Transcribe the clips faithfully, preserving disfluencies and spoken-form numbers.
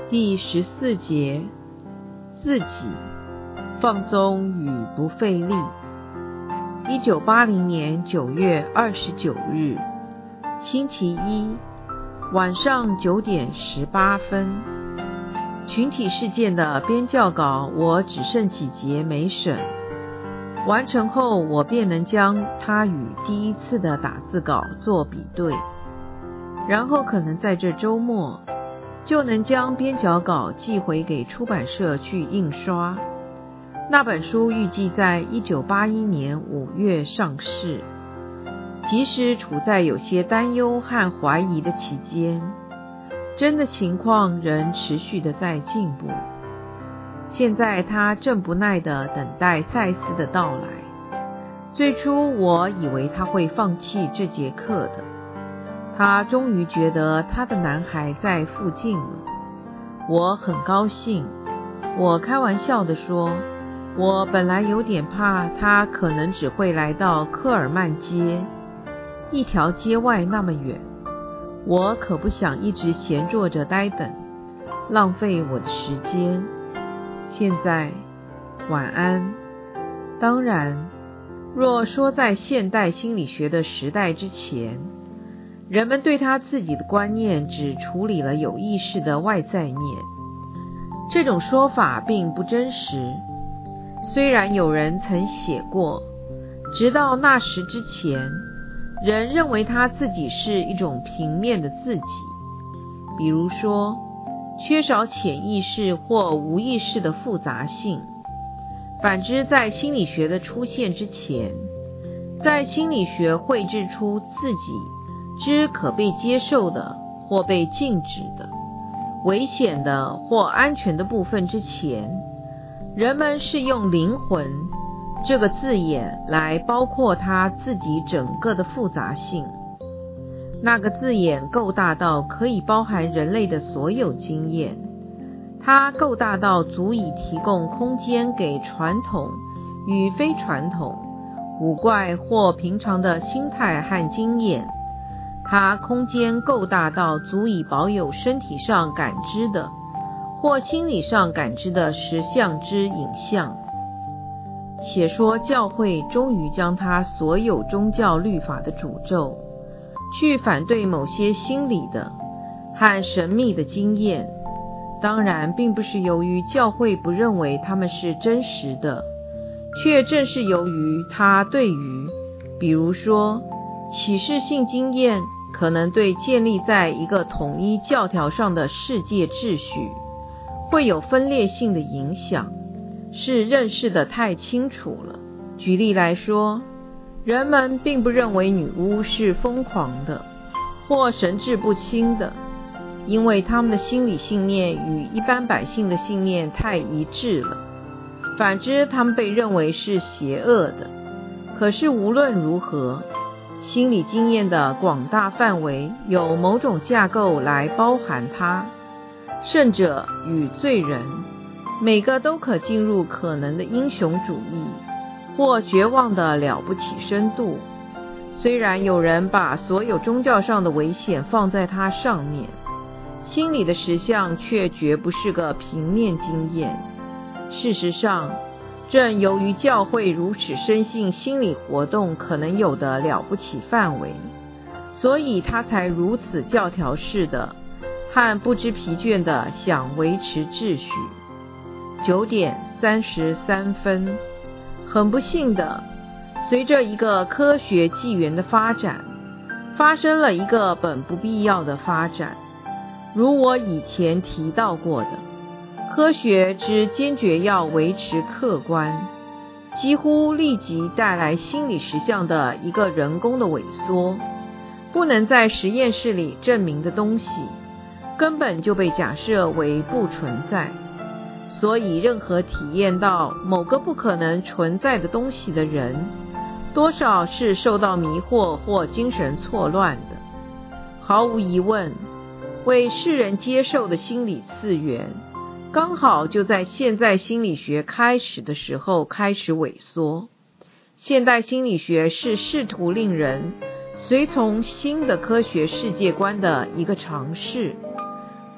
第十四节，自己放松与不费力。一九八零年九月二十九日，星期一，晚上九点十八分。群体事件的编校稿我只剩几节没审，完成后我便能将它与第一次的打字稿做比对，然后可能在这周末就能将编校稿寄回给出版社去印刷。那本书预计在一九八一年五月上市。即使处在有些担忧和怀疑的期间，真的情况仍持续的在进步。现在他正不耐地等待赛斯的到来。最初我以为他会放弃这节课的，他终于觉得他的男孩在附近了。我很高兴。我开玩笑地说，我本来有点怕他可能只会来到科尔曼街，一条街外那么远。我可不想一直闲坐着呆等，浪费我的时间。现在，晚安。当然，若说在现代心理学的时代之前，人们对他自己的观念只处理了有意识的外在面，这种说法并不真实。虽然有人曾写过，直到那时之前，人认为他自己是一种平面的自己，比如说缺少潜意识或无意识的复杂性。反之，在心理学的出现之前，在心理学绘制出自己之可被接受的或被禁止的、危险的或安全的部分之前，人们是用灵魂这个字眼来包括他自己整个的复杂性。那个字眼够大到可以包含人类的所有经验，它够大到足以提供空间给传统与非传统、古怪或平常的心态和经验。它空间够大到足以保有身体上感知的或心理上感知的实相之影像。且说教会终于将他所有宗教律法的诅咒，去反对某些心理的和神秘的经验，当然并不是由于教会不认为他们是真实的，却正是由于他对于比如说启示性经验可能对建立在一个统一教条上的世界秩序会有分裂性的影响，是认识得太清楚了。举例来说，人们并不认为女巫是疯狂的或神志不清的，因为他们的心理信念与一般百姓的信念太一致了。反之，他们被认为是邪恶的。可是无论如何，心理经验的广大范围有某种架构来包含它。圣者与罪人，每个都可进入可能的英雄主义或绝望的了不起深度。虽然有人把所有宗教上的危险放在它上面，心理的实相却绝不是个平面经验。事实上，正由于教会如此深信心理活动可能有的了不起范围，所以他才如此教条式的和不知疲倦地想维持秩序。九点三十三分，很不幸的，随着一个科学纪元的发展，发生了一个本不必要的发展。如我以前提到过的，科学之坚决要维持客观，几乎立即带来心理实相的一个人工的萎缩。不能在实验室里证明的东西，根本就被假设为不存在。所以任何体验到某个不可能存在的东西的人，多少是受到迷惑或精神错乱的。毫无疑问，为世人接受的心理次元，刚好就在现在心理学开始的时候开始萎缩。现代心理学是试图令人随从新的科学世界观的一个尝试。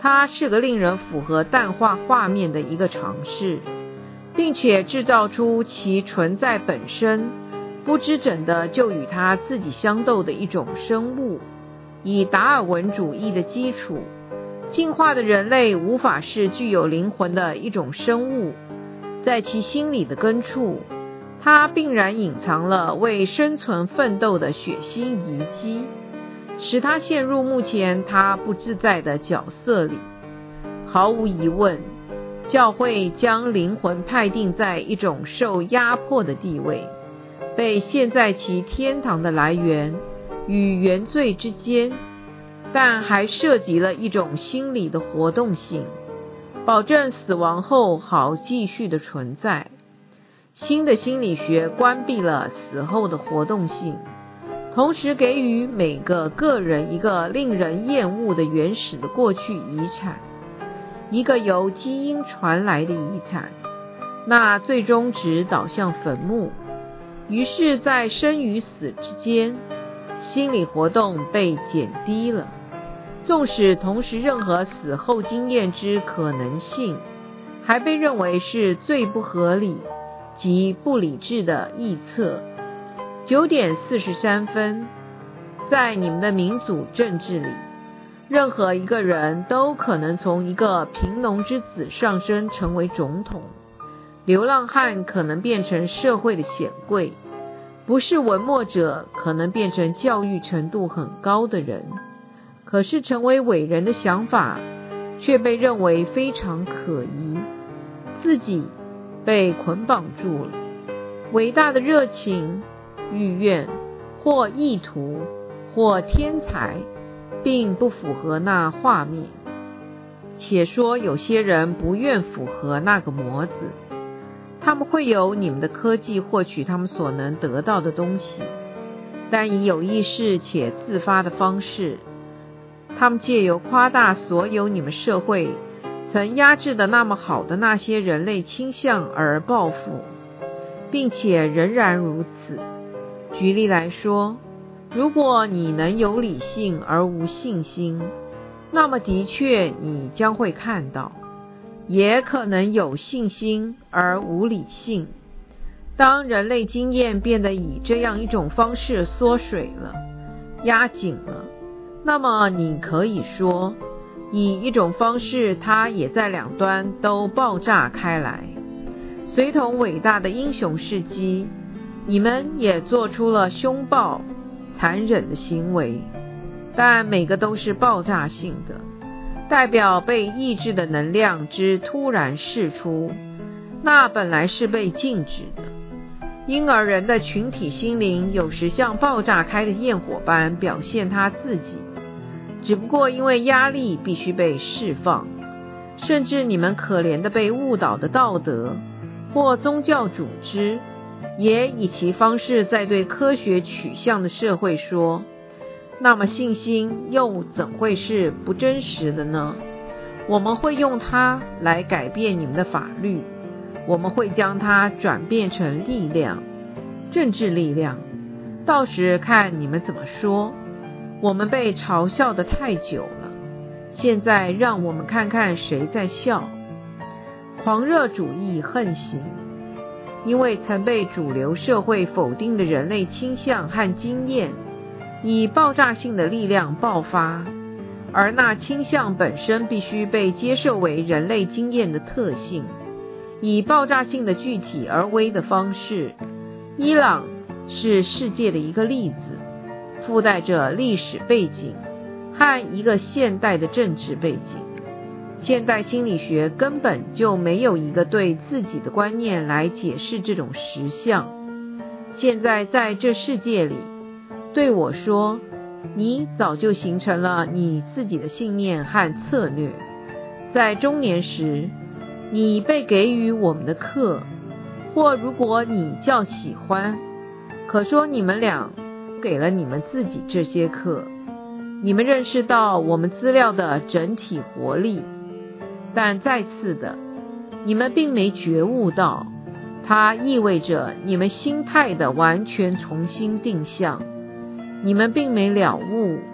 它是个令人符合淡化画面的一个尝试，并且制造出其存在本身不知怎的就与它自己相斗的一种生物。以达尔文主义的基础，进化的人类无法是具有灵魂的一种生物，在其心理的根处，它必然隐藏了为生存奋斗的血腥遗迹，使它陷入目前它不自在的角色里。毫无疑问，教会将灵魂派定在一种受压迫的地位，被陷在其天堂的来源与原罪之间，但还涉及了一种心理的活动性，保证死亡后好继续的存在。新的心理学关闭了死后的活动性，同时给予每个个人一个令人厌恶的原始的过去遗产，一个由基因传来的遗产，那最终只导向坟墓。于是在生与死之间，心理活动被减低了，纵使同时任何死后经验之可能性，还被认为是最不合理及不理智的臆测。九点四十三分，在你们的民主政治里，任何一个人都可能从一个贫农之子上升成为总统，流浪汉可能变成社会的显贵，不是文墨者可能变成教育程度很高的人。可是成为伟人的想法却被认为非常可疑，自己被捆绑住了。伟大的热情、欲愿或意图或天才并不符合那画面。且说有些人不愿符合那个模子，他们会由你们的科技获取他们所能得到的东西，但以有意识且自发的方式，他们借由夸大所有你们社会曾压制的那么好的那些人类倾向而报复，并且仍然如此。举例来说，如果你能有理性而无信心，那么的确你将会看到，也可能有信心而无理性。当人类经验变得以这样一种方式缩水了、压紧了，那么你可以说，以一种方式它也在两端都爆炸开来。随同伟大的英雄事迹，你们也做出了凶暴、残忍的行为，但每个都是爆炸性的，代表被抑制的能量之突然释出，那本来是被禁止的。因而人的群体心灵有时像爆炸开的焰火般表现他自己，只不过因为压力必须被释放。甚至你们可怜的被误导的道德或宗教组织，也以其方式在对科学取向的社会说，那么信心又怎会是不真实的呢？我们会用它来改变你们的法律，我们会将它转变成力量，政治力量，到时看你们怎么说。我们被嘲笑得太久了，现在让我们看看谁在笑。狂热主义横行，因为曾被主流社会否定的人类倾向和经验以爆炸性的力量爆发，而那倾向本身必须被接受为人类经验的特性，以爆炸性的具体而微的方式。伊朗是世界的一个例子，附带着历史背景和一个现代的政治背景。现代心理学根本就没有一个对自己的观念来解释这种实相。现在在这世界里对我说，你早就形成了你自己的信念和策略。在中年时，你被给予我们的课，或如果你较喜欢，可说你们俩给了你们自己这些课。你们认识到我们资料的整体活力，但再次的，你们并没觉悟到，它意味着你们心态的完全重新定向。你们并没了悟，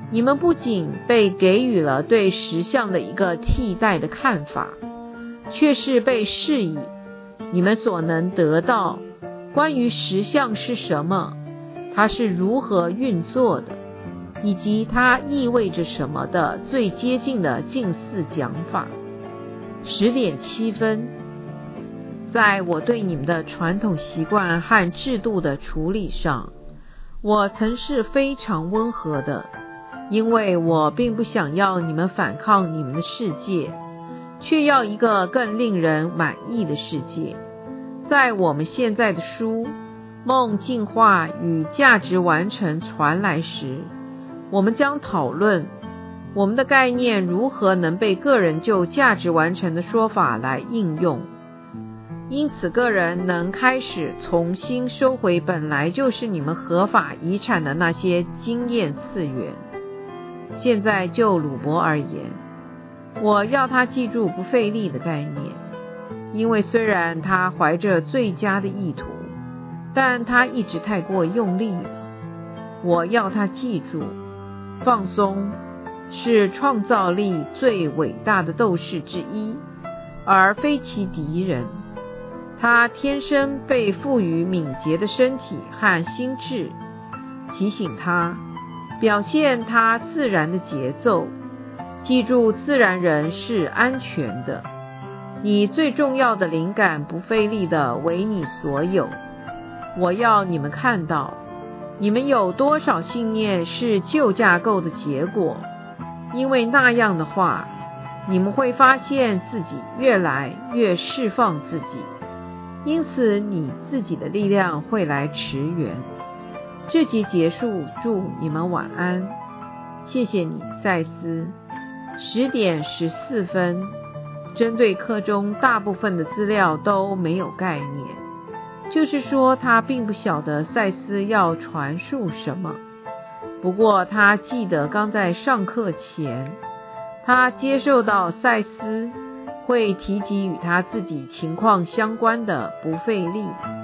你们不仅被给予了对实相的一个替代的看法，却是被示以你们所能得到关于实相是什么，它是如何运作的，以及它意味着什么的最接近的近似讲法。十点七分，在我对你们的传统习惯和制度的处理上，我曾是非常温和的，因为我并不想要你们反抗你们的世界，却要一个更令人满意的世界。在我们现在的书《梦进化与价值完成》传来时，我们将讨论我们的概念如何能被个人就价值完成的说法来应用，因此个人能开始重新收回本来就是你们合法遗产的那些经验次元。现在就鲁伯而言，我要他记住不费力的概念，因为虽然他怀着最佳的意图，但他一直太过用力了。我要他记住，放松是创造力最伟大的斗士之一，而非其敌人。他天生被赋予敏捷的身体和心智，提醒他表现他自然的节奏。记住，自然人是安全的，你最重要的灵感不费力的为你所有。我要你们看到，你们有多少信念是旧架构的结果，因为那样的话，你们会发现自己越来越释放自己，因此你自己的力量会来驰援。这集结束，祝你们晚安。谢谢你，赛斯。十点十四分，针对课中大部分的资料都没有概念，就是说他并不晓得赛斯要传述什么。不过他记得刚在上课前，他接受到赛斯会提及与他自己情况相关的不费力。